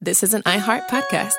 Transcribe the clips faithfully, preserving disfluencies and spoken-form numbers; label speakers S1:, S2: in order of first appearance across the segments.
S1: this is an iHeart podcast.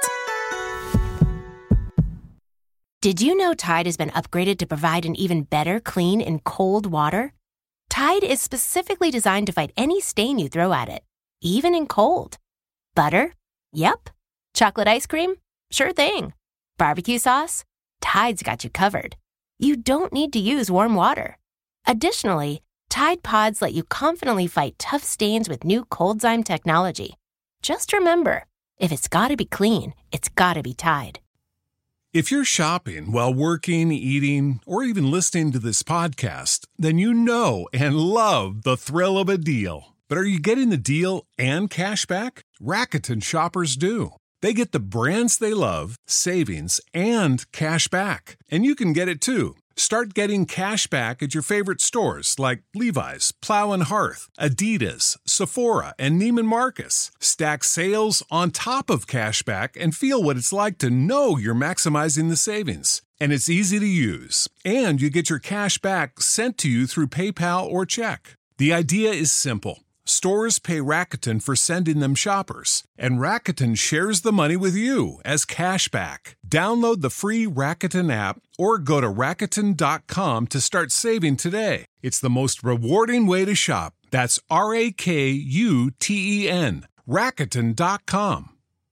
S2: Did you know Tide has been upgraded to provide an even better clean in cold water? Tide is specifically designed to fight any stain you throw at it, even in cold. Butter? Yep. Chocolate ice cream? Sure thing. Barbecue sauce? Tide's got you covered. You don't need to use warm water. Additionally, Tide Pods let you confidently fight tough stains with new ColdZyme technology. Just remember, if it's gotta be clean, it's gotta be Tide.
S3: If you're shopping while working, eating, or even listening to this podcast, then you know and love the thrill of a deal. But are you getting the deal and cash back? Rakuten shoppers do. They get the brands they love, savings, and cash back. And you can get it too. Start getting cash back at your favorite stores like Levi's, Plow and Hearth, Adidas, Sephora, and Neiman Marcus. Stack sales on top of cash back and feel what it's like to know you're maximizing the savings. And it's easy to use. And you get your cash back sent to you through PayPal or check. The idea is simple. Stores pay Rakuten for sending them shoppers, and Rakuten shares the money with you as cash back. Download the free Rakuten app or go to Rakuten dot com to start saving today. It's the most rewarding way to shop. That's R A K U T E N. Rakuten dot com.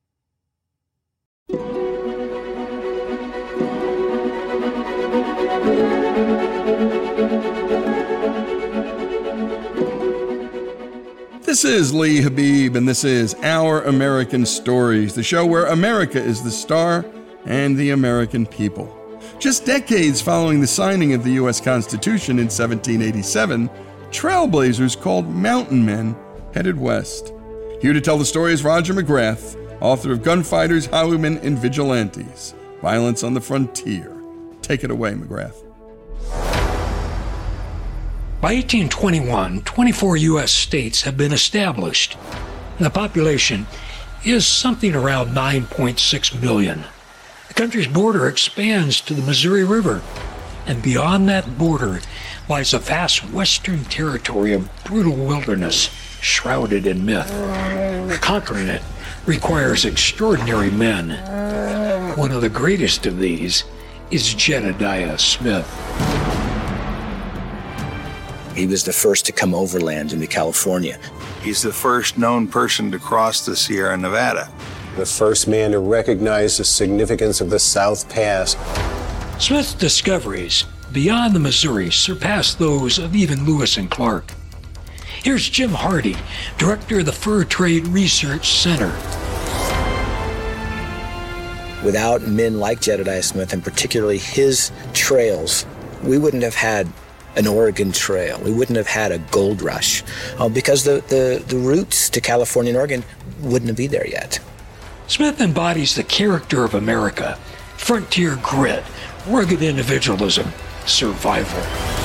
S4: This is Lee Habib, and this is Our American Stories, the show where America is the star and the American people. Just decades following the signing of the U S Constitution in seventeen eighty-seven, trailblazers called mountain men headed west. Here to tell the story is Roger McGrath, author of Gunfighters, Highwaymen, and Vigilantes, Violence on the Frontier. Take it away, McGrath.
S5: By eighteen twenty-one, twenty-four U S states have been established. The population is something around nine point six million. The country's border expands to the Missouri River, and beyond that border lies a vast western territory of brutal wilderness shrouded in myth. Conquering it requires extraordinary men. One of the greatest of these is Jedediah Smith.
S6: He was the first to come overland into California.
S7: He's the first known person to cross the Sierra Nevada.
S8: The first man to recognize the significance of the South Pass.
S5: Smith's discoveries beyond the Missouri surpass those of even Lewis and Clark. Here's Jim Hardy, director of the Fur Trade Research Center.
S6: Without men like Jedediah Smith, and particularly his trails, we wouldn't have had an Oregon Trail. We wouldn't have had a gold rush uh, because the, the, the routes to California and Oregon wouldn't be there yet.
S5: Smith embodies the character of America: frontier grit, rugged individualism, survival.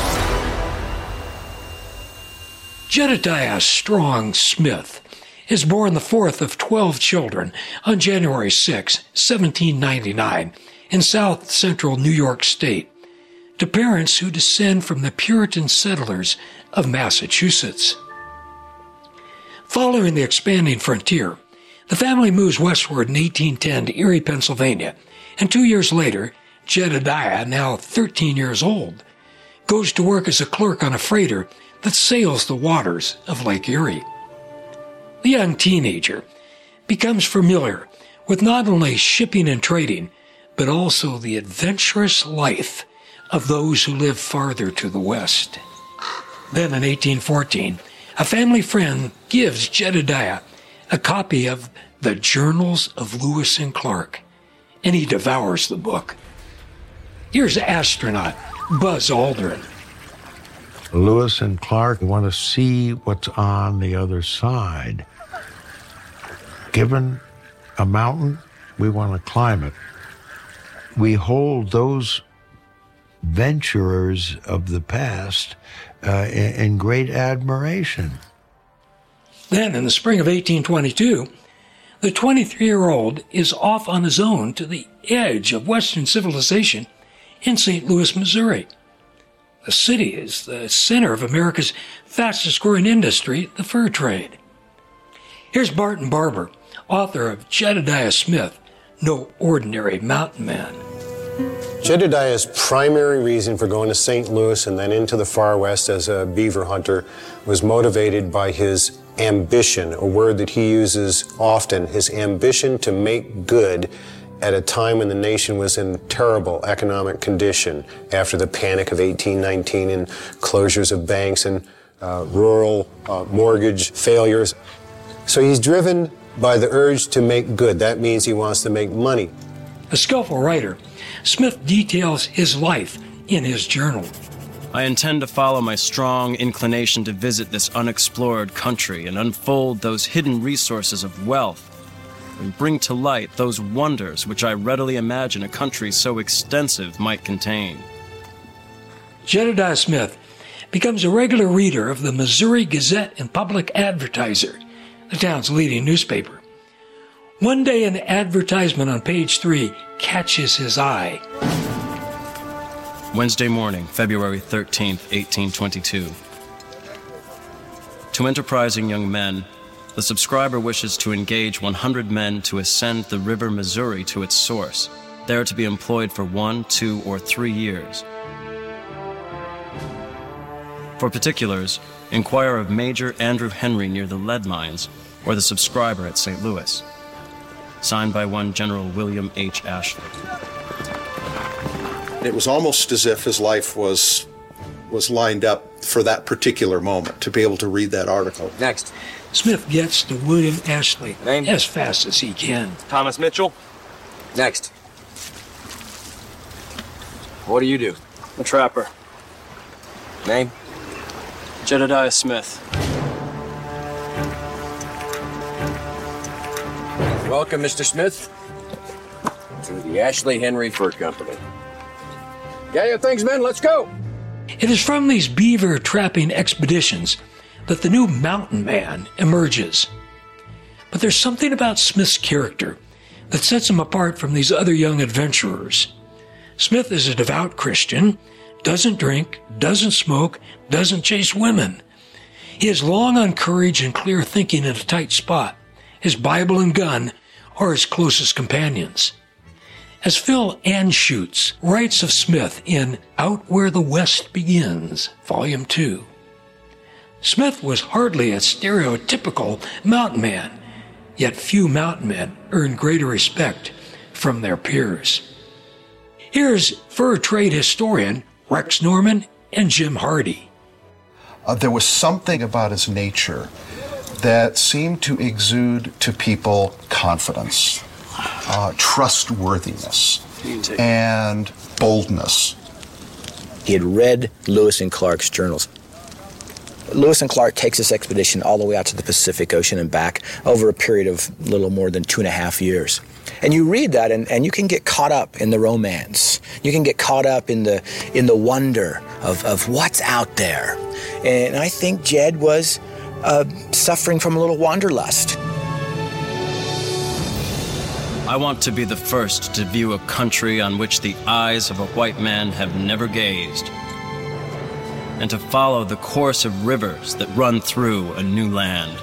S5: Jedediah Strong Smith is born the fourth of twelve children on January sixth, seventeen ninety-nine, in south central New York State, to parents who descend from the Puritan settlers of Massachusetts. Following the expanding frontier, the family moves westward in eighteen ten to Erie, Pennsylvania, and two years later, Jedediah, now thirteen years old, goes to work as a clerk on a freighter that sails the waters of Lake Erie. The young teenager becomes familiar with not only shipping and trading, but also the adventurous life of those who live farther to the west. Then in eighteen fourteen, a family friend gives Jedediah a copy of the Journals of Lewis and Clark, and he devours the book. Here's astronaut Buzz Aldrin.
S9: Lewis and Clark want to see what's on the other side. Given a mountain, we want to climb it. We hold those venturers of the past uh, in, in great admiration.
S5: Then, in the spring of eighteen twenty-two, the twenty-three-year-old is off on his own to the edge of Western civilization in Saint Louis, Missouri. The city is the center of America's fastest-growing industry, the fur trade. Here's Barton Barber, author of Jedediah Smith, No Ordinary Mountain Man.
S8: Jedediah's primary reason for going to Saint Louis and then into the far west as a beaver hunter was motivated by his ambition, a word that he uses often, his ambition to make good at a time when the nation was in terrible economic condition after the Panic of eighteen nineteen and closures of banks and uh, rural uh, mortgage failures. So he's driven by the urge to make good. That means he wants to make money.
S5: A skillful writer, Smith details his life in his journal.
S1: I intend to follow my strong inclination to visit this unexplored country and unfold those hidden resources of wealth and bring to light those wonders which I readily imagine a country so extensive might contain.
S5: Jedediah Smith becomes a regular reader of the Missouri Gazette and Public Advertiser, the town's leading newspaper. One day an advertisement on page three catches his eye.
S1: Wednesday morning, February thirteenth, eighteen twenty-two. To enterprising young men, the subscriber wishes to engage one hundred men to ascend the river Missouri to its source, there to be employed for one, two, or three years. For particulars, inquire of Major Andrew Henry near the lead mines, or the subscriber at Saint Louis. Signed by one General William H. Ashley.
S10: It was almost as if his life was was lined up for that particular moment, to be able to read that article.
S11: Next.
S5: Smith gets to William Ashley
S11: Name?
S5: as fast as he can.
S11: Thomas Mitchell. Next. What do you do?
S1: A trapper.
S11: Name?
S1: Jedediah Smith.
S11: Welcome, Mister Smith, to the Ashley Henry Fur Company. Got your things, men? Let's go!
S5: It is from these beaver trapping expeditions that the new mountain man emerges. But there's something about Smith's character that sets him apart from these other young adventurers. Smith is a devout Christian, doesn't drink, doesn't smoke, doesn't chase women. He is long on courage and clear thinking in a tight spot. His Bible and gun are his closest companions. As Phil Anschutz writes of Smith in Out Where the West Begins, Volume two, Smith was hardly a stereotypical mountain man, yet few mountain men earn greater respect from their peers. Here's fur trade historian Rex Norman and Jim Hardy.
S12: Uh, there was something about his nature that seemed to exude to people confidence, uh, trustworthiness, and boldness.
S6: He had read Lewis and Clark's journals. Lewis and Clark takes this expedition all the way out to the Pacific Ocean and back over a period of little more than two and a half years. And you read that and, and you can get caught up in the romance. You can get caught up in the in the wonder of, of what's out there. And I think Jed was uh, suffering from a little wanderlust.
S1: I want to be the first to view a country on which the eyes of a white man have never gazed, and to follow the course of rivers that run through a new land.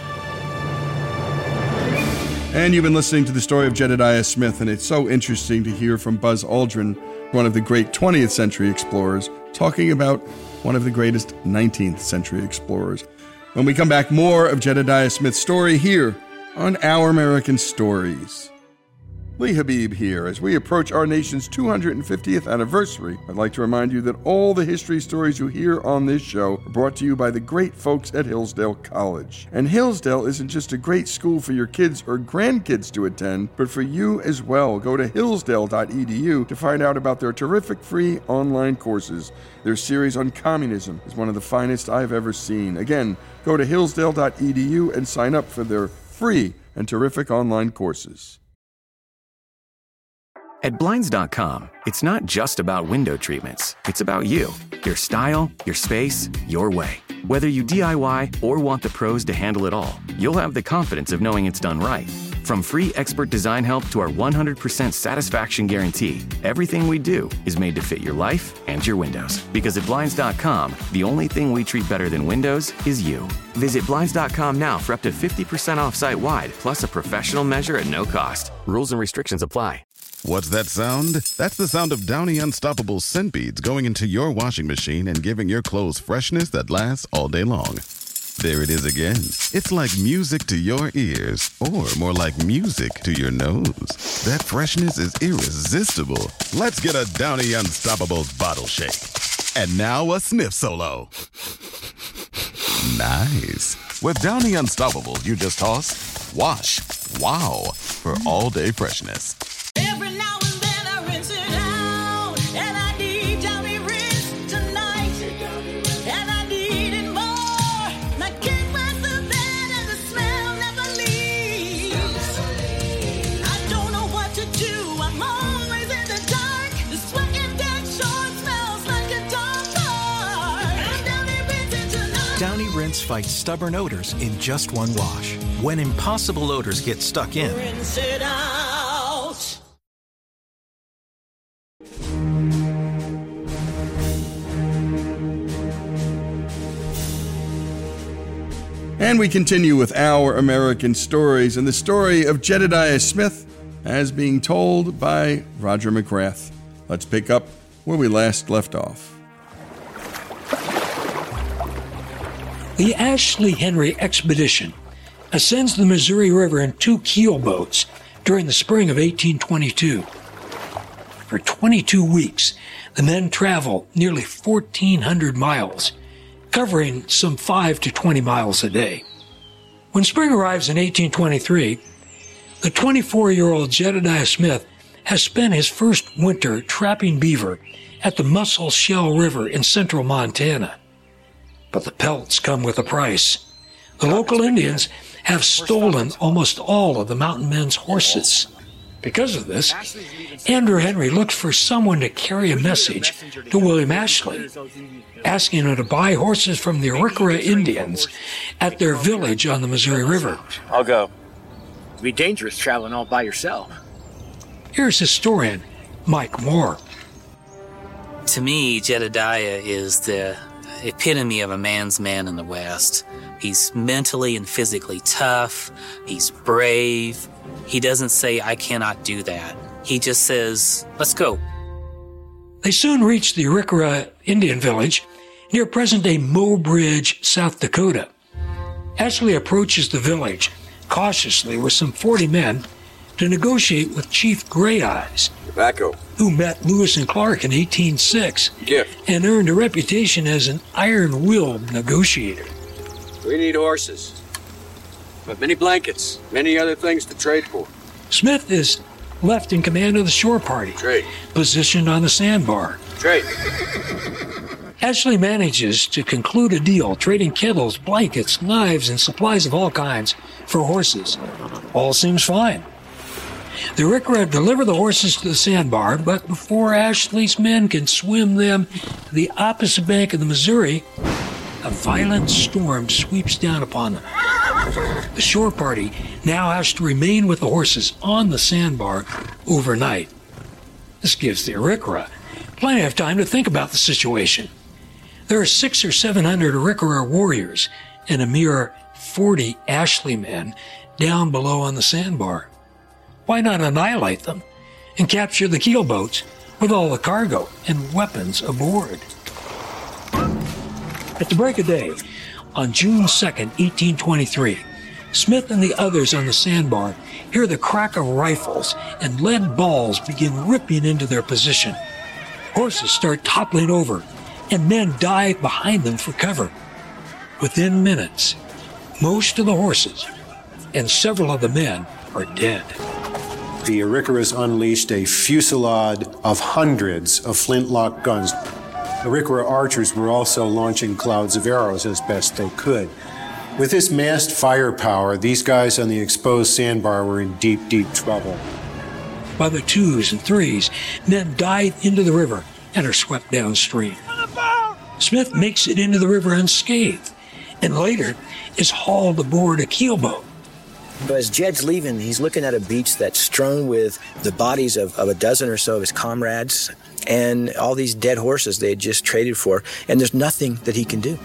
S4: And you've been listening to the story of Jedediah Smith, and it's so interesting to hear from Buzz Aldrin, one of the great twentieth century explorers, talking about one of the greatest nineteenth century explorers. When we come back, more of Jedediah Smith's story here on Our American Stories. Lee Habib here. As we approach our nation's two hundred fiftieth anniversary, I'd like to remind you that all the history stories you hear on this show are brought to you by the great folks at Hillsdale College. And Hillsdale isn't just a great school for your kids or grandkids to attend, but for you as well. Go to hillsdale dot e d u to find out about their terrific free online courses. Their series on communism is one of the finest I've ever seen. Again, go to hillsdale dot e d u and sign up for their free and terrific online courses.
S13: At Blinds dot com, it's not just about window treatments. It's about you, your style, your space, your way. Whether you D I Y or want the pros to handle it all, you'll have the confidence of knowing it's done right. From free expert design help to our one hundred percent satisfaction guarantee, everything we do is made to fit your life and your windows. Because at Blinds dot com, the only thing we treat better than windows is you. Visit Blinds dot com now for up to fifty percent off site-wide, plus a professional measure at no cost. Rules and restrictions apply.
S14: What's that sound? That's the sound of Downy Unstoppable scent beads going into your washing machine and giving your clothes freshness that lasts all day long. There it is again. It's like music to your ears, or more like music to your nose. That freshness is irresistible. Let's get a Downy Unstoppables bottle shake. And now a sniff solo. Nice. With Downy Unstoppables, you just toss, wash, wow, for all-day freshness.
S15: Every now and then I rinse it out, and I need Downy Rinse tonight, and I need it more. My kick was the bed and the smell never leaves. I don't know what to do, I'm always in the dark. The sweat in that short smells like a dog park. I'm Downy Rinse tonight.
S16: Downy Rinse fights stubborn odors in just one wash. When impossible odors get stuck in,
S15: Rinse it out.
S4: And we continue with Our American Stories and the story of Jedediah Smith as being told by Roger McGrath. Let's pick up where we last left off.
S5: The Ashley Henry expedition ascends the Missouri River in two keel boats during the spring of eighteen twenty-two. For twenty-two weeks, the men travel nearly fourteen hundred miles, covering some five to twenty miles a day. When spring arrives in eighteen twenty-three, the twenty-four-year-old Jedediah Smith has spent his first winter trapping beaver at the Muscle Shell River in central Montana. But the pelts come with a price. The local Indians have stolen almost all of the mountain men's horses. Because of this, Andrew Henry looked for someone to carry a message to William Ashley, asking him to buy horses from the Arikara Indians at their village on the Missouri River.
S17: I'll go. It'd be dangerous traveling all by yourself.
S5: Here's historian Mike Moore.
S18: To me, Jedediah is the epitome of a man's man in the West. He's mentally and physically tough. He's brave. He doesn't say, I cannot do that. He just says, let's go.
S5: They soon reach the Arikara Indian village near present-day Mobridge, South Dakota. Ashley approaches the village cautiously with some forty men to negotiate with Chief Gray Eyes,
S11: Tobacco,
S5: who met Lewis and Clark in eighteen oh six
S11: Gift,
S5: and earned a reputation as an iron-willed negotiator.
S11: We need horses, but many blankets, many other things to trade for.
S5: Smith is left in command of the shore party,
S11: Trade.
S5: positioned on the sandbar.
S11: Trade.
S5: Ashley manages to conclude a deal, trading kettles, blankets, knives, and supplies of all kinds for horses. All seems fine. The Arikara deliver the horses to the sandbar, but before Ashley's men can swim them to the opposite bank of the Missouri, a violent storm sweeps down upon them. The shore party now has to remain with the horses on the sandbar overnight. This gives the Arikara plenty of time to think about the situation. There are six or seven hundred Arikara warriors and a mere forty Ashley men down below on the sandbar. Why not annihilate them and capture the keel boats with all the cargo and weapons aboard? At the break of day, on June second, eighteen twenty-three, Smith and the others on the sandbar hear the crack of rifles and lead balls begin ripping into their position. Horses start toppling over, and men dive behind them for cover. Within minutes, most of the horses and several of the men are dead.
S8: The Arikaras unleashed a fusillade of hundreds of flintlock guns. Arikara archers were also launching clouds of arrows as best they could. With this massed firepower, these guys on the exposed sandbar were in deep, deep trouble.
S5: By the twos and threes, men dive into the river and are swept downstream. Smith makes it into the river unscathed, and later is hauled aboard a keelboat.
S6: So as Jed's leaving, he's looking at a beach that's strewn with the bodies of, of a dozen or so of his comrades and all these dead horses they had just traded for, and there's nothing that he can do.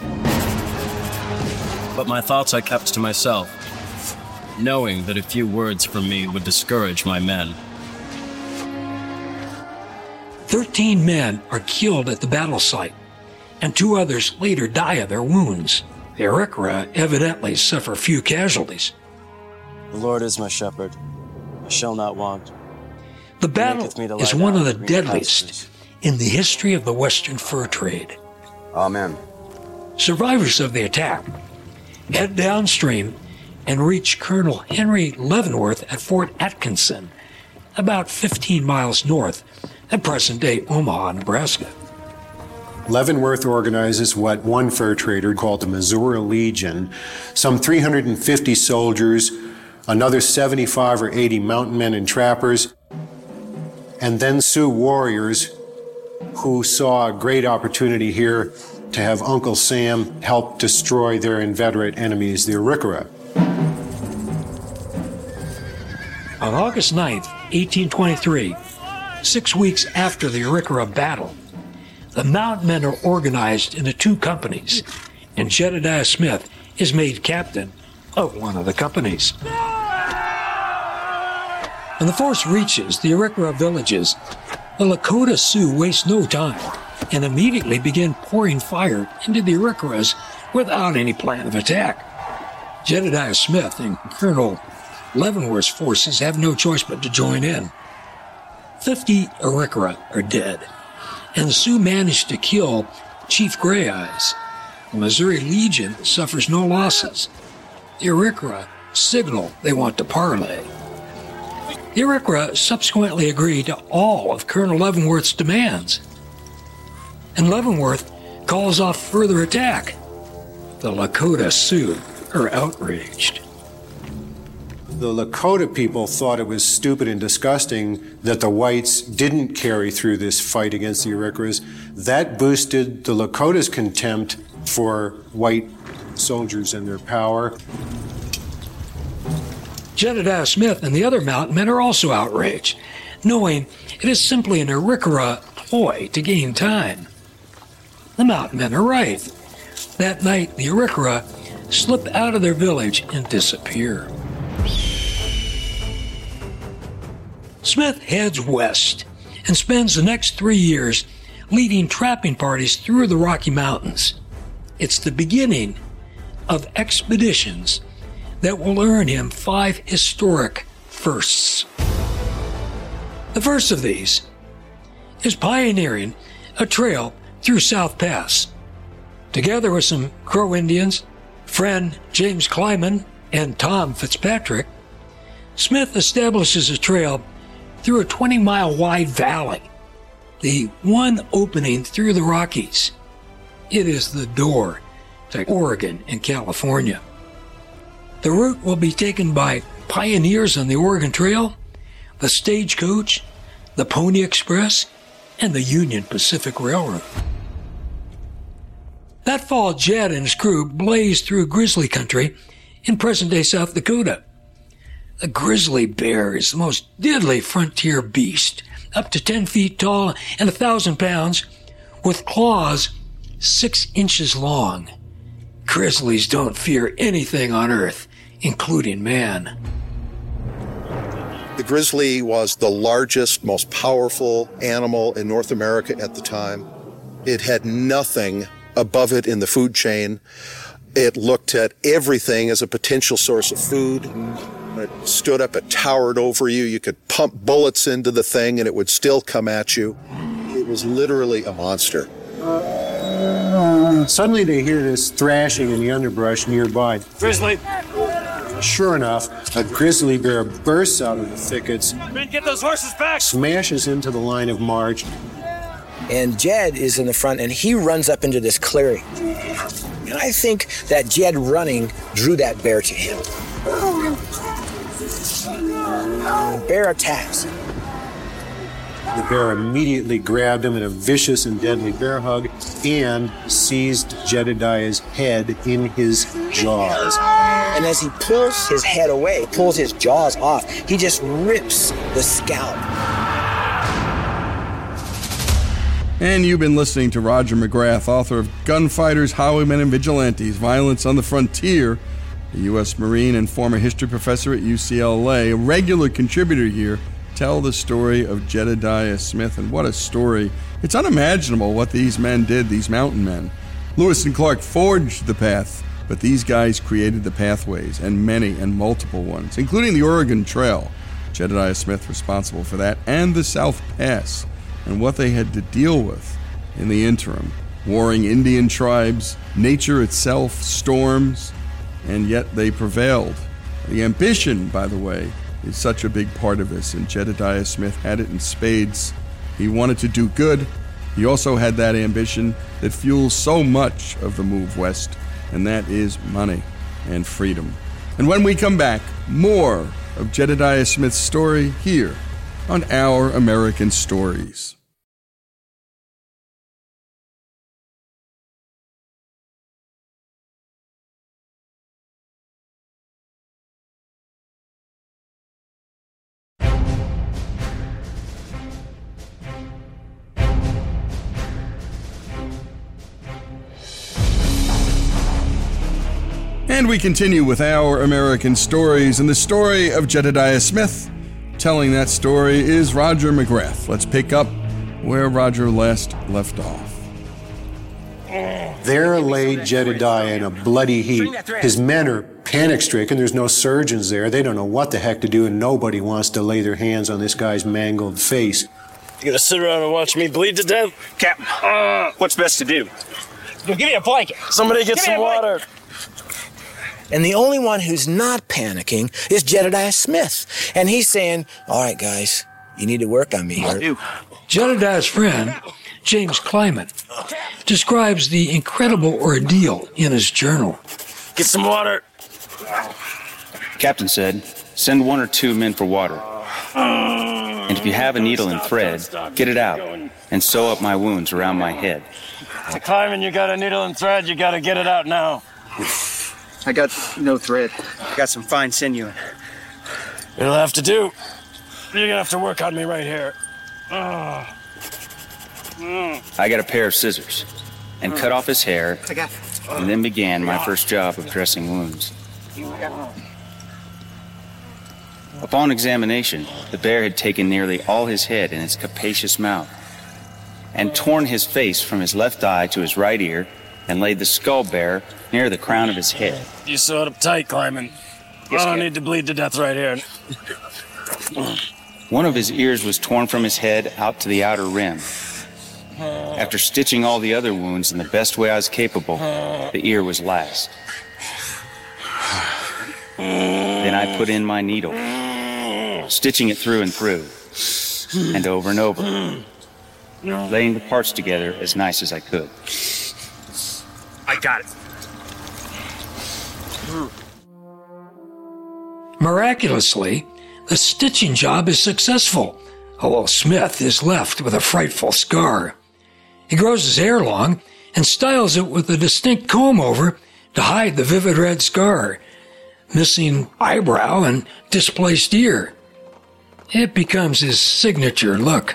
S1: But my thoughts I kept to myself, knowing that a few words from me would discourage my men.
S5: Thirteen men are killed at the battle site, and two others later die of their wounds. The Arikara evidently suffer few casualties.
S1: The Lord is my shepherd. I shall not want.
S5: The battle is one of the deadliest in the history of the Western fur trade.
S11: Amen.
S5: Survivors of the attack head downstream and reach Colonel Henry Leavenworth at Fort Atkinson, about fifteen miles north of present-day Omaha, Nebraska.
S8: Leavenworth organizes what one fur trader called the Missouri Legion, some three hundred fifty soldiers, another seventy-five or eighty mountain men and trappers, and then Sioux warriors who saw a great opportunity here to have Uncle Sam help destroy their inveterate enemies, the Arikara.
S5: On August ninth, eighteen twenty-three, six weeks after the Arikara battle, the Mountain Men are organized into two companies, and Jedediah Smith is made captain of one of the companies. When the force reaches the Arikara villages, the Lakota Sioux waste no time and immediately begin pouring fire into the Arikaras without any plan of attack. Jedediah Smith and Colonel Leavenworth's forces have no choice but to join in. Fifty Arikara are dead, and the Sioux manage to kill Chief Gray Eyes. The Missouri Legion suffers no losses. The Arikara signal they want to parley. The Arikara subsequently agree to all of Colonel Leavenworth's demands, and Leavenworth calls off further attack. The Lakota Sioux are outraged.
S8: The Lakota people thought it was stupid and disgusting that the whites didn't carry through this fight against the Arikaras. That boosted the Lakotas' contempt for white soldiers and their power.
S5: Jedediah Smith and the other mountain men are also outraged, knowing it is simply an Arikara ploy to gain time. The mountain men are right. That night, the Arikara slip out of their village and disappear. Smith heads west and spends the next three years leading trapping parties through the Rocky Mountains. It's the beginning of expeditions that will earn him five historic firsts. The first of these is pioneering a trail through South Pass. Together with some Crow Indians, friend James Kleiman, and Tom Fitzpatrick, Smith establishes a trail through a twenty-mile wide valley, the one opening through the Rockies. It is the door to Oregon and California. The route will be taken by pioneers on the Oregon Trail, the Stagecoach, the Pony Express, and the Union Pacific Railroad. That fall, Jed and his crew blazed through grizzly country in present-day South Dakota. The grizzly bear is the most deadly frontier beast, up to ten feet tall and a thousand pounds, with claws six inches long. Grizzlies don't fear anything on Earth, including man.
S10: The grizzly was the largest, most powerful animal in North America at the time. It had nothing above it in the food chain. It looked at everything as a potential source of food. When it stood up, it towered over you. You could pump bullets into the thing and it would still come at you. It was literally a monster.
S8: Suddenly they hear this thrashing in the underbrush nearby.
S17: Grizzly!
S8: Sure enough, a grizzly bear bursts out of the thickets,
S17: Men, get those horses back!
S8: smashes into the line of march.
S6: And Jed is in the front, and he runs up into this clearing. And I think that Jed running drew that bear to him. The bear attacks.
S8: The bear immediately grabbed him in a vicious and deadly bear hug and seized Jedediah's head in his jaws.
S6: And as he pulls his head away, pulls his jaws off, he just rips the scalp.
S4: And you've been listening to Roger McGrath, author of Gunfighters, Highwaymen, and Vigilantes, Violence on the Frontier, a U S Marine and former history professor at U C L A, a regular contributor here. Tell the story of Jedediah Smith, and what a story. It's unimaginable what these men did, these mountain men. Lewis and Clark forged the path, but these guys created the pathways, and many and multiple ones, including the Oregon Trail. Jedediah Smith responsible for that, and the South Pass, and what they had to deal with in the interim. Warring Indian tribes, nature itself, storms, and yet they prevailed. The ambition, by the way, is such a big part of this, and Jedediah Smith had it in spades. He wanted to do good. He also had that ambition that fuels so much of the move west, and that is money and freedom. And when we come back, more of Jedediah Smith's story here on Our American Stories. And we continue with Our American Stories, and the story of Jedediah Smith. Telling that story is Roger McGrath. Let's pick up where Roger last left off.
S8: There lay Jedediah in a bloody heap. His men are panic-stricken. There's no surgeons there. They don't know what the heck to do, and nobody wants to lay their hands on this guy's mangled face.
S19: You gonna sit around and watch me bleed to death?
S20: Captain, uh, what's best to do? Give me a blanket.
S19: Somebody get some water.
S6: And the only one who's not panicking is Jedediah Smith. And he's saying, all right, guys, you need to work on me here.
S5: Jedediah's friend, James Clyment, describes the incredible ordeal in his journal.
S19: Get some water.
S20: Captain said, send one or two men for water. And if you have a needle and thread, get it out and sew up my wounds around my head.
S19: To Clyment, you got a needle and thread, you gotta get it out now.
S20: I got no thread. I got some fine sinew.
S19: It'll have to do. You're gonna have to work on me right here. Oh. Mm.
S20: I got a pair of scissors and cut off his hair, and then began my first job of dressing wounds. Upon examination, the bear had taken nearly all his head in its capacious mouth and torn his face from his left eye to his right ear and laid the skull bare near the crown of his head.
S19: You sewed up tight, Clyment.
S20: Yes,
S19: I don't
S20: Captain.
S19: need to bleed to death right here.
S20: One of his ears was torn from his head out to the outer rim. After stitching all the other wounds in the best way I was capable, the ear was last. Then I put in my needle, stitching it through and through, and over and over, laying the parts together as nice as I could. I got it.
S5: Miraculously, the stitching job is successful, although Smith is left with a frightful scar. He grows his hair long and styles it with a distinct comb-over to hide the vivid red scar, missing eyebrow and displaced ear. It becomes his signature look.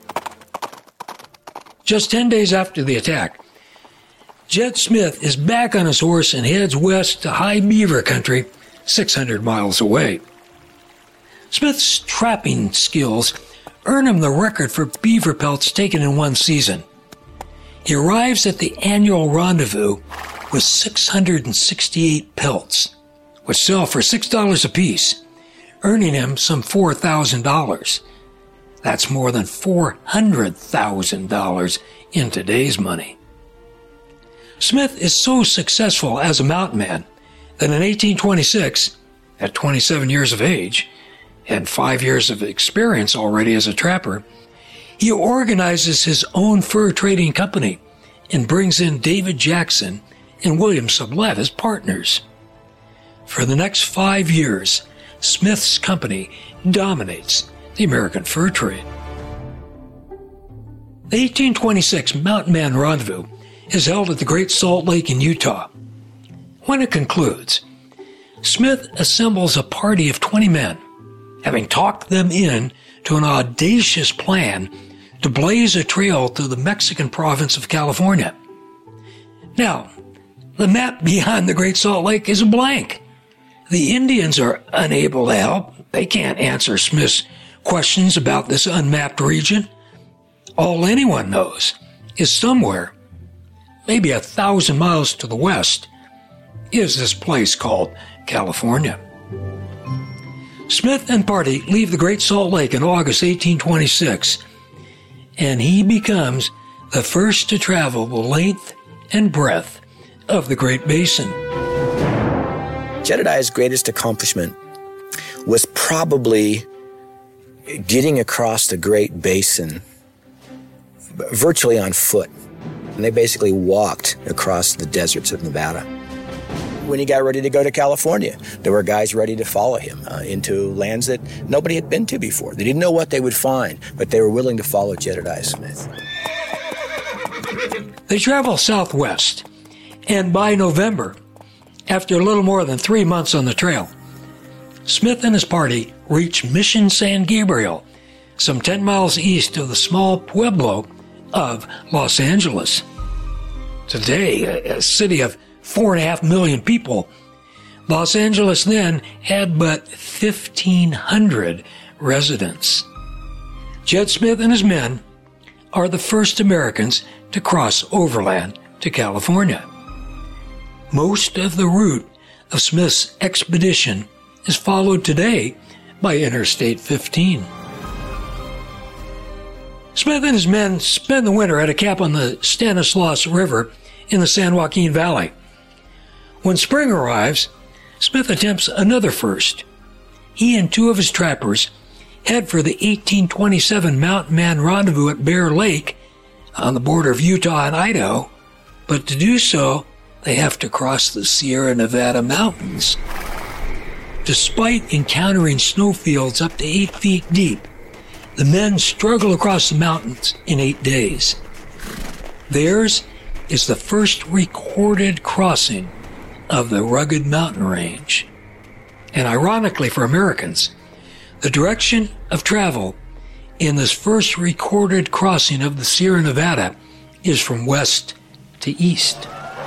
S5: Just ten days after the attack, Jed Smith is back on his horse and heads west to High Beaver Country, six hundred miles away. Smith's trapping skills earn him the record for beaver pelts taken in one season. He arrives at the annual rendezvous with six hundred sixty-eight pelts, which sell for six dollars apiece, earning him some four thousand dollars. That's more than four hundred thousand dollars in today's money. Smith is so successful as a mountain man that in eighteen twenty-six, at twenty-seven years of age, and five years of experience already as a trapper, he organizes his own fur trading company and brings in David Jackson and William Sublette as partners. For the next five years, Smith's company dominates the American fur trade. The eighteen twenty-six Mountain Man Rendezvous is held at the Great Salt Lake in Utah. When it concludes, Smith assembles a party of twenty men, having talked them in to an audacious plan to blaze a trail through the Mexican province of California. Now, the map behind the Great Salt Lake is a blank. The Indians are unable to help. They can't answer Smith's questions about this unmapped region. All anyone knows is somewhere, maybe a thousand miles to the west, is this place called California. Smith and party leave the Great Salt Lake in August eighteen twenty-six, and he becomes the first to travel the length and breadth of the Great Basin.
S6: Jedediah's greatest accomplishment was probably getting across the Great Basin virtually on foot. And they basically walked across the deserts of Nevada. When he got ready to go to California, there were guys ready to follow him uh, into lands that nobody had been to before. They didn't know what they would find, but they were willing to follow Jedediah Smith.
S5: They travel southwest, and by November, after a little more than three months on the trail, Smith and his party reach Mission San Gabriel, some ten miles east of the small pueblo of Los Angeles. Today, a, a city of four and a half million people, Los Angeles then had but fifteen hundred residents. Jed Smith and his men are the first Americans to cross overland to California. Most of the route of Smith's expedition is followed today by Interstate fifteen. Smith and his men spend the winter at a camp on the Stanislaus River in the San Joaquin Valley. When spring arrives, Smith attempts another first. He and two of his trappers head for the eighteen twenty-seven Mountain Man Rendezvous at Bear Lake on the border of Utah and Idaho, but to do so, they have to cross the Sierra Nevada mountains. Despite encountering snowfields up to eight feet deep, the men struggle across the mountains in eight days. Theirs is the first recorded crossing of the rugged mountain range. And ironically for Americans, the direction of travel in this first recorded crossing of the Sierra Nevada is from west to east.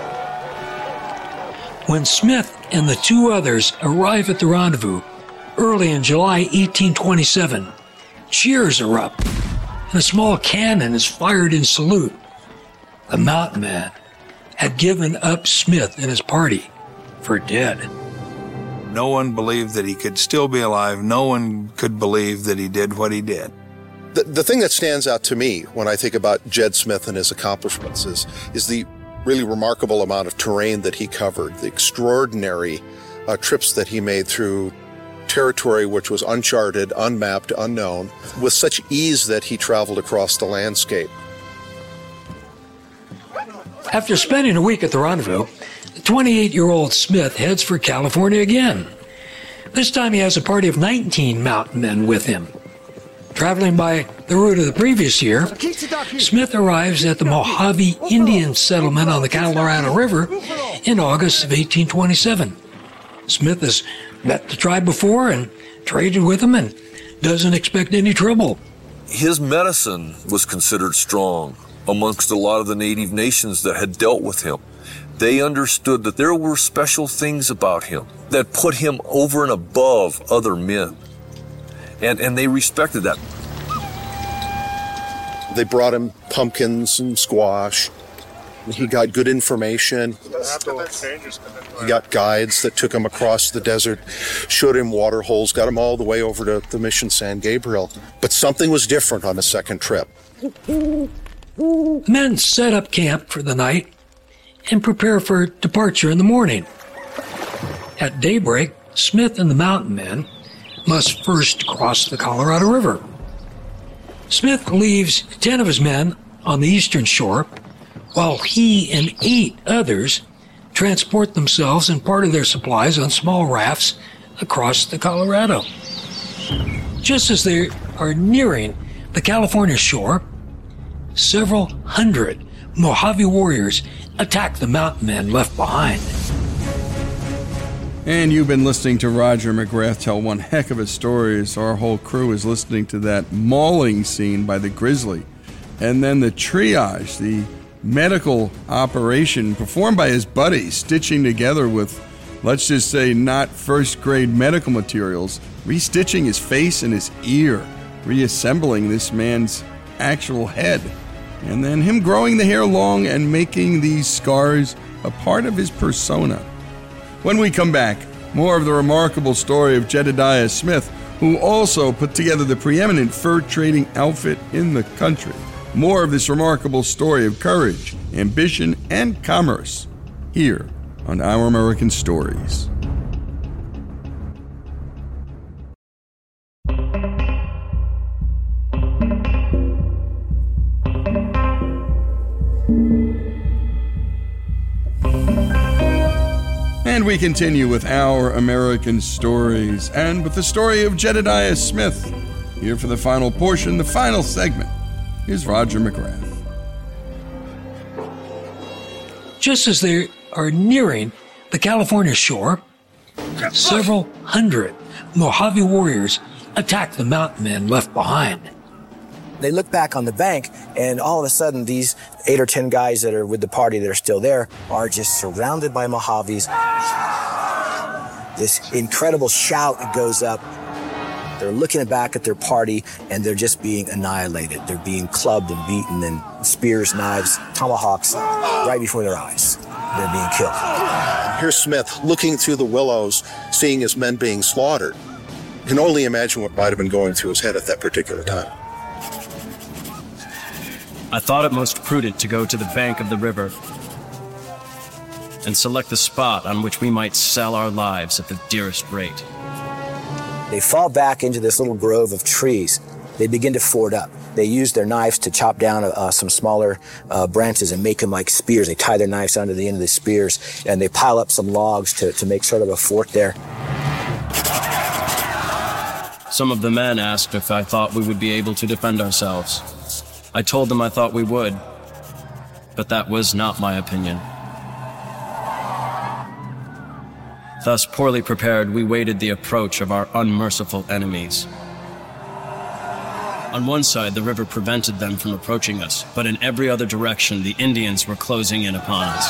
S5: When Smith and the two others arrive at the rendezvous early in July eighteen twenty-seven, cheers erupt, and a small cannon is fired in salute. The Mountain Man had given up Smith and his party for dead.
S7: No one believed that he could still be alive. No one could believe that he did what he did.
S10: The, the thing that stands out to me when I think about Jed Smith and his accomplishments is, is the really remarkable amount of terrain that he covered, the extraordinary uh, trips that he made through territory which was uncharted, unmapped, unknown, with such ease that he traveled across the landscape.
S5: After spending a week at the rendezvous, the twenty-eight-year-old Smith heads for California again. This time he has a party of nineteen mountain men with him. Traveling by the route of the previous year, Smith arrives at the Mojave Indian settlement on the Colorado River in August of eighteen twenty-seven. Smith has met the tribe before and traded with them and doesn't expect any trouble.
S21: His medicine was considered strong amongst a lot of the native nations that had dealt with him. They understood that there were special things about him that put him over and above other men. And, and they respected that.
S10: They brought him pumpkins and squash. He got good information. He got guides that took him across the desert, showed him water holes, got him all the way over to the Mission San Gabriel. But something was different on the second trip.
S5: The men set up camp for the night and prepare for departure in the morning. At daybreak, Smith and the mountain men must first cross the Colorado River. Smith leaves ten of his men on the eastern shore, while he and eight others transport themselves and part of their supplies on small rafts across the Colorado. Just as they are nearing the California shore, several hundred Mojave warriors attacked the mountain men left behind.
S4: And you've been listening to Roger McGrath tell one heck of a story as our whole crew is listening to that mauling scene by the grizzly. And then the triage, the medical operation performed by his buddies, stitching together with, let's just say, not first-grade medical materials, restitching his face and his ear, reassembling this man's actual head, and then him growing the hair long and making these scars a part of his persona. When we come back, more of the remarkable story of Jedediah Smith, who also put together the preeminent fur trading outfit in the country. More of this remarkable story of courage, ambition, and commerce here on Our American Stories. And we continue with Our American Stories, and with the story of Jedediah Smith. Here for the final portion, the final segment, is Roger McGrath.
S5: Just as they are nearing the California shore, several hundred Mojave warriors attack the mountain men left behind.
S6: They look back on the bank, and all of a sudden, these eight or ten guys that are with the party that are still there are just surrounded by Mojaves. This incredible shout goes up. They're looking back at their party, and they're just being annihilated. They're being clubbed and beaten, and spears, knives, tomahawks, right before their eyes. They're being killed.
S10: Here's Smith looking through the willows, seeing his men being slaughtered. You can only imagine what might have been going through his head at that particular time.
S1: I thought it most prudent to go to the bank of the river and select the spot on which we might sell our lives at the dearest rate.
S6: They fall back into this little grove of trees. They begin to ford up. They use their knives to chop down uh, some smaller uh, branches and make them like spears. They tie their knives onto the end of the spears, and they pile up some logs to, to make sort of a fort there.
S1: Some of the men asked if I thought we would be able to defend ourselves. I told them I thought we would, but that was not my opinion. Thus, poorly prepared, we waited the approach of our unmerciful enemies. On one side, the river prevented them from approaching us, but in every other direction, the Indians were closing in upon us.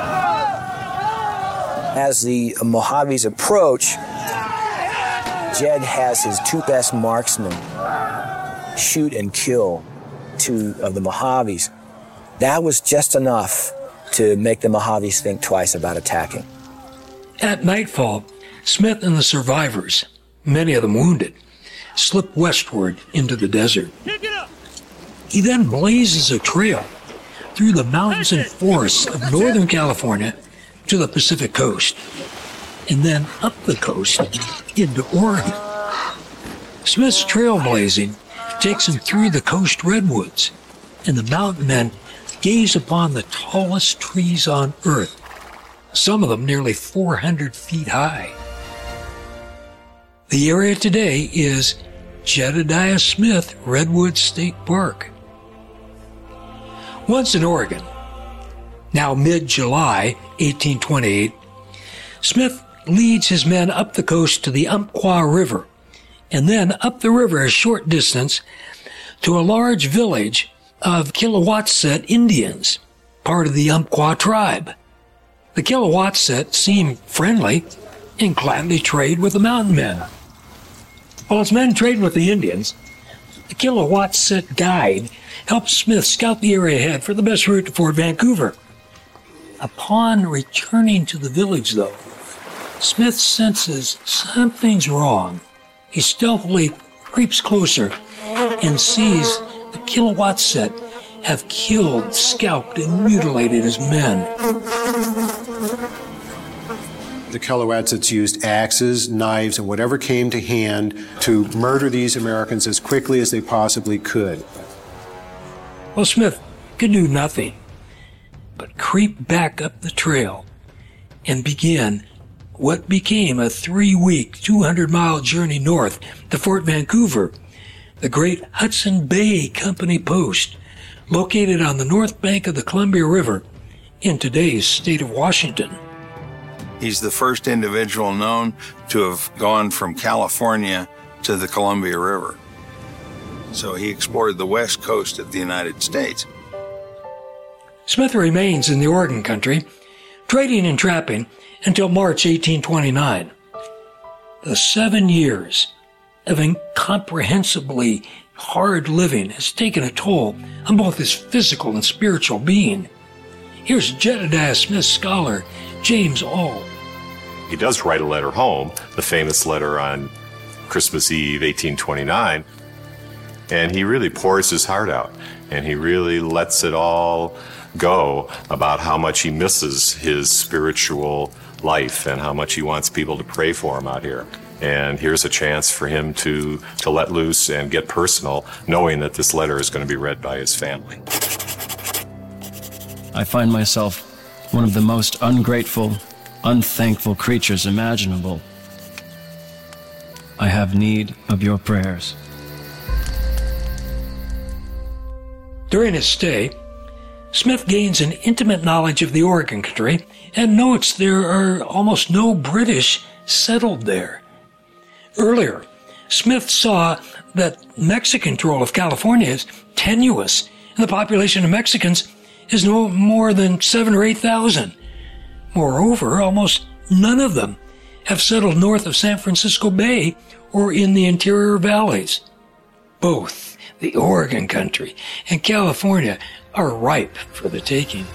S6: As the Mojaves approach, Jed has his two best marksmen shoot and kill two of the Mojaves. That was just enough to make the Mojaves think twice about attacking.
S5: At nightfall, Smith and the survivors, many of them wounded, slip westward into the desert. He then blazes a trail through the mountains and forests of Northern California to the Pacific coast, and then up the coast into Oregon. Smith's trailblazing takes him through the coast redwoods, and the mountain men gaze upon the tallest trees on earth, some of them nearly four hundred feet high. The area today is Jedediah Smith Redwood State Park. Once in Oregon, now mid-July eighteen twenty-eight, Smith leads his men up the coast to the Umpqua River, and then up the river a short distance to a large village of Kilowattset Indians, part of the Umpqua tribe. The Kilowattset seem friendly and gladly trade with the mountain men. While his men trade with the Indians, the Kilowattset guide helps Smith scout the area ahead for the best route to Fort Vancouver. Upon returning to the village, though, Smith senses something's wrong. He stealthily creeps closer and sees the Kilowattset have killed, scalped, and mutilated his men.
S8: The Kilowattets used axes, knives, and whatever came to hand to murder these Americans as quickly as they possibly could.
S5: Well, Smith could do nothing but creep back up the trail and begin what became a three-week, two hundred mile journey north to Fort Vancouver, the great Hudson Bay Company post, located on the north bank of the Columbia River in today's state of Washington.
S7: He's the first individual known to have gone from California to the Columbia River. So he explored the west coast of the United States.
S5: Smith remains in the Oregon country, trading and trapping until March eighteen twenty-nine. The seven years of incomprehensibly hard living has taken a toll on both his physical and spiritual being. Here's Jedediah Smith scholar James Auld.
S2: He does write a letter home, the famous letter on Christmas Eve, eighteen twenty-nine, and he really pours his heart out, and he really lets it all go about how much he misses his spiritual life and how much he wants people to pray for him out here. And here's a chance for him to, to let loose and get personal, knowing that this letter is going to be read by his family.
S1: I find myself one of the most ungrateful, unthankful creatures imaginable. I have need of your prayers.
S5: During his stay, Smith gains an intimate knowledge of the Oregon country and notes there are almost no British settled there. Earlier, Smith saw that Mexican control of California is tenuous, and the population of Mexicans is no more than seven or eight thousand. Moreover, almost none of them have settled north of San Francisco Bay or in the interior valleys. Both the Oregon country and California are ripe for the taking.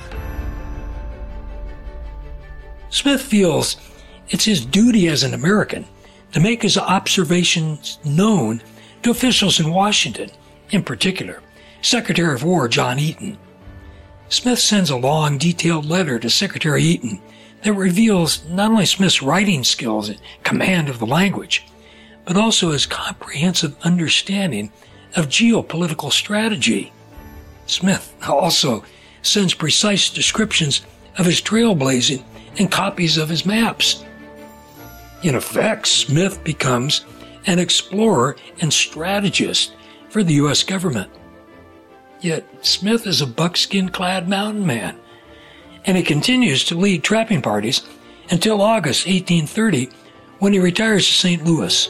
S5: Smith feels it's his duty as an American to make his observations known to officials in Washington, in particular, Secretary of War John Eaton. Smith sends a long, detailed letter to Secretary Eaton that reveals not only Smith's writing skills and command of the language, but also his comprehensive understanding of geopolitical strategy. Smith also sends precise descriptions of his trailblazing and copies of his maps. In effect, Smith becomes an explorer and strategist for the U S government. Yet Smith is a buckskin-clad mountain man, and he continues to lead trapping parties until August eighteen thirty, when he retires to Saint Louis.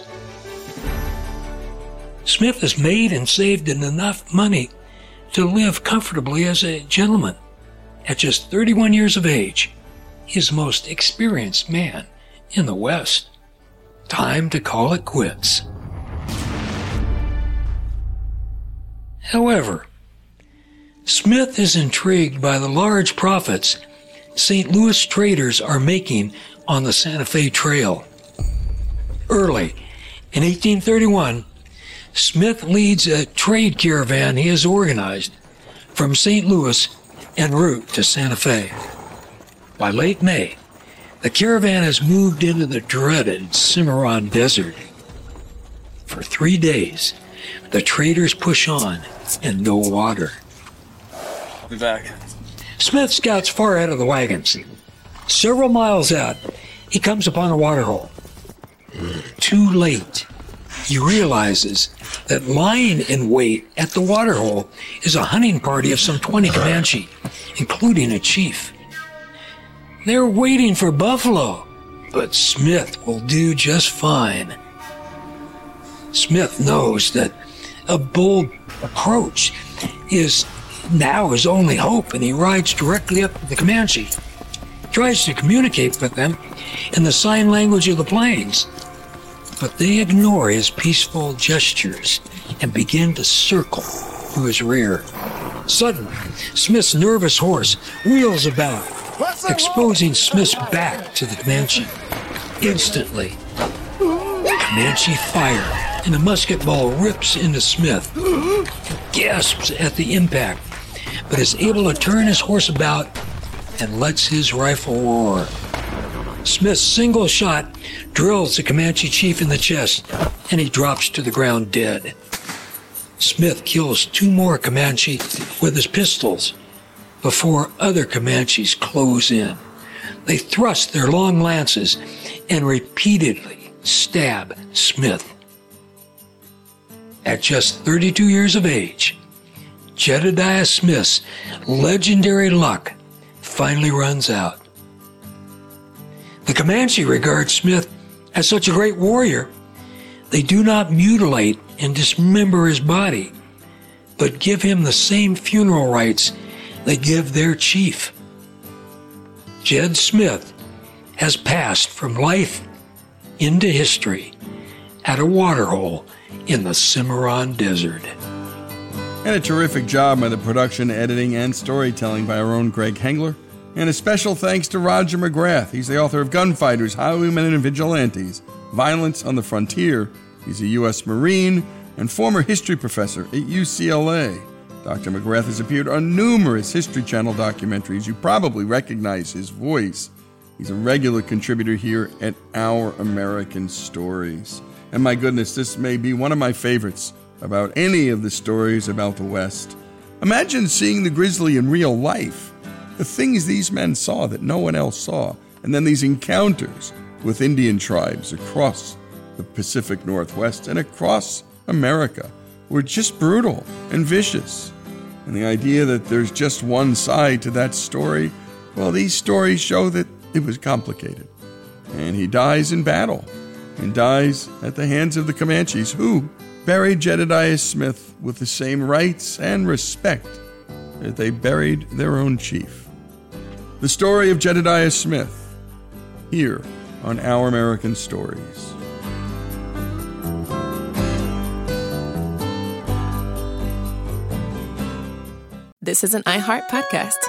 S5: Smith has made and saved enough money to live comfortably as a gentleman. At just thirty-one years of age, he is the most experienced man in the West. Time to call it quits. However, Smith is intrigued by the large profits Saint Louis traders are making on the Santa Fe Trail. Early in eighteen thirty-one, Smith leads a trade caravan he has organized from Saint Louis en route to Santa Fe. By late May, the caravan has moved into the dreaded Cimarron Desert. For three days, the traders push on and no water.
S19: Be back.
S5: Smith scouts far ahead of the wagons. Several miles out, he comes upon a waterhole. Too late, he realizes that lying in wait at the waterhole is a hunting party of some twenty Comanche, including a chief. They're waiting for buffalo, but Smith will do just fine. Smith knows that a bold approach is now his only hope, and he rides directly up to the Comanche. He tries to communicate with them in the sign language of the plains, but they ignore his peaceful gestures and begin to circle to his rear. Suddenly, Smith's nervous horse wheels about, exposing Smith's back to the Comanche. Instantly, Comanche fire and a musket ball rips into Smith. He gasps at the impact, but is able to turn his horse about and lets his rifle roar. Smith's single shot drills the Comanche chief in the chest, and he drops to the ground dead. Smith kills two more Comanche with his pistols before other Comanches close in. They thrust their long lances and repeatedly stab Smith. At just thirty-two years of age, Jedediah Smith's legendary luck finally runs out. The Comanche regard Smith as such a great warrior, they do not mutilate and dismember his body, but give him the same funeral rites they give their chief. Jed Smith has passed from life into history at a waterhole in the Cimarron Desert.
S4: And a terrific job by the production, editing, and storytelling by our own Greg Hengler. And a special thanks to Roger McGrath. He's the author of Gunfighters, Highwaymen and Vigilantes, Violence on the Frontier. He's a U S Marine and former history professor at U C L A. Doctor McGrath has appeared on numerous History Channel documentaries. You probably recognize his voice. He's a regular contributor here at Our American Stories. And my goodness, this may be one of my favorites about any of the stories about the West. Imagine seeing the grizzly in real life. The things these men saw that no one else saw, and then these encounters with Indian tribes across the Pacific Northwest and across America were just brutal and vicious. And the idea that there's just one side to that story, well, these stories show that it was complicated. And he dies in battle, and dies at the hands of the Comanches, who buried Jedediah Smith with the same rights and respect that they buried their own chief. The story of Jedediah Smith, here on Our American Stories.
S3: This is an iHeart podcast.